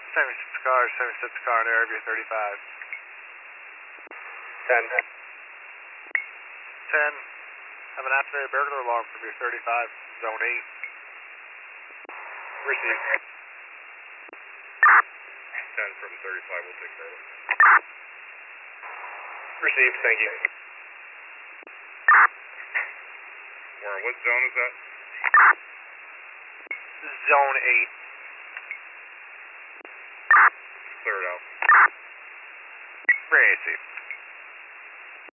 76 car in area 35. 10. 10. Have an activated burglar alarm from your 35, zone 8. Received. 10 from 35, we'll take care of it. Received, thank you. Warren, what zone is that? Zone 8. Clear it out. Very safe.